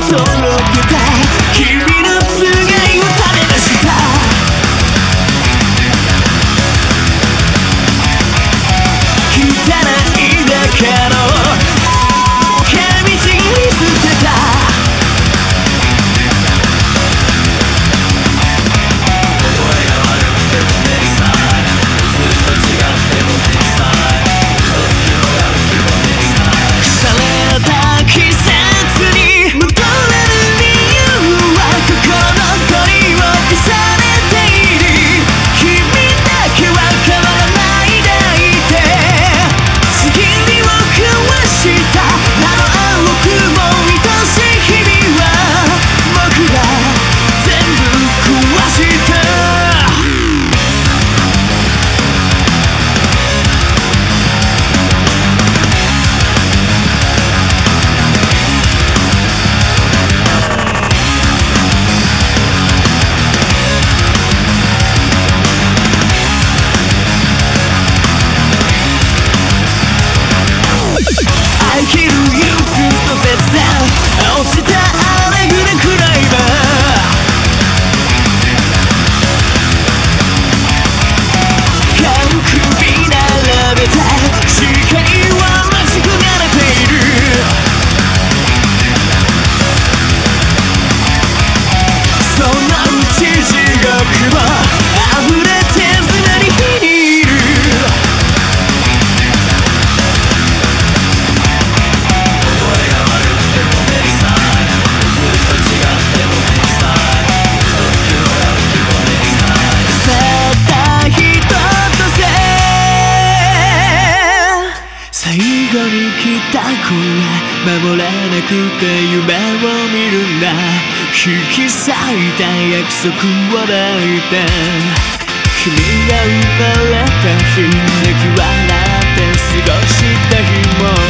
けた君のつがいを種出した汚いだけの道に捨てた生きる憂鬱と絶望落ちたアレグレクライマー顔首並べた視界は待ち焦がれているそのうち地獄も溢れて砂に火にいる最後に来た子は守らなくて夢を見るんだ引き裂いた約束を抱いて君が生まれた日泣き笑って過ごした日も